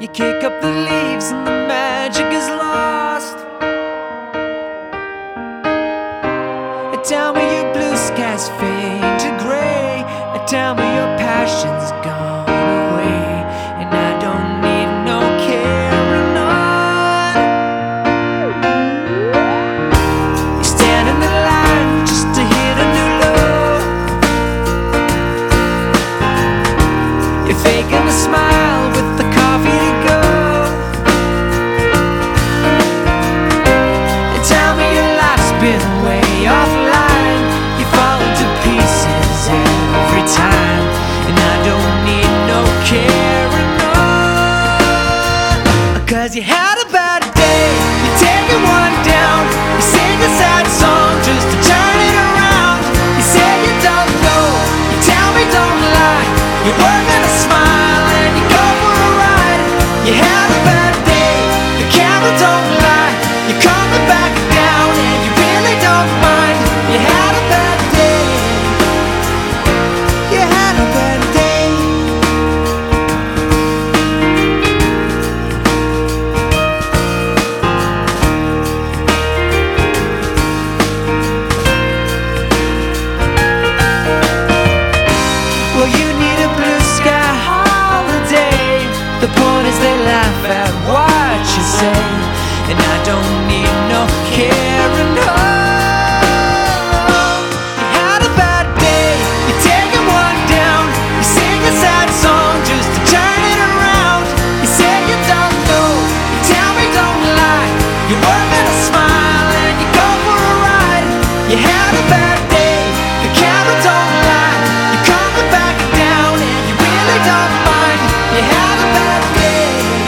You kick up the leaves and the magic is lost. Tell me your blue skies fade to gray. Tell me your passion's gone away, and I don't need no carrying on. You stand in the line just to hit a new low. You're faking a smile with the coffee to go. And tell me your life's been way offline. You fall into pieces every time, and I don't need no carrying on. 'Cause you had a bad day, you're taking one down. You sing a sad song just to turn it around. You say you don't know, you tell me don't lie. You're working a smile and you go for a ride. You had a bad day, the camera don't lie. You're coming back down and you really don't mind. You had a bad day, you had a bad day. Well, you need a blue sky holiday. The point is they laugh at what you say, and I don't need no carrying on. You had a bad day, you're taking one down. You sing a sad song just to turn it around. You say you don't know, you tell me don't lie. You're working a smile and you go for a ride. You had a bad day, the camera don't lie. You're coming back down and you really don't mind. You had a bad day.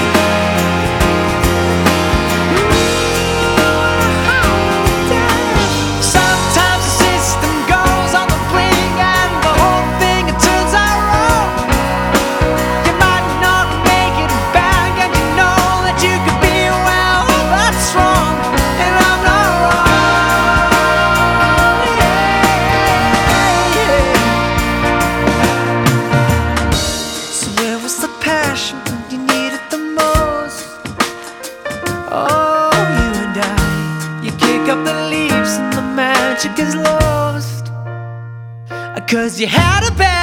Sometimes the system goes on the blink and the whole thing it turns out wrong. You might not make it back, and you know that you could be well, that's wrong, and I'm not wrong. So where was the passion when you needed the most? Oh, you and I, you kick up the leaves and the magic is lost. 'Cause you had a bad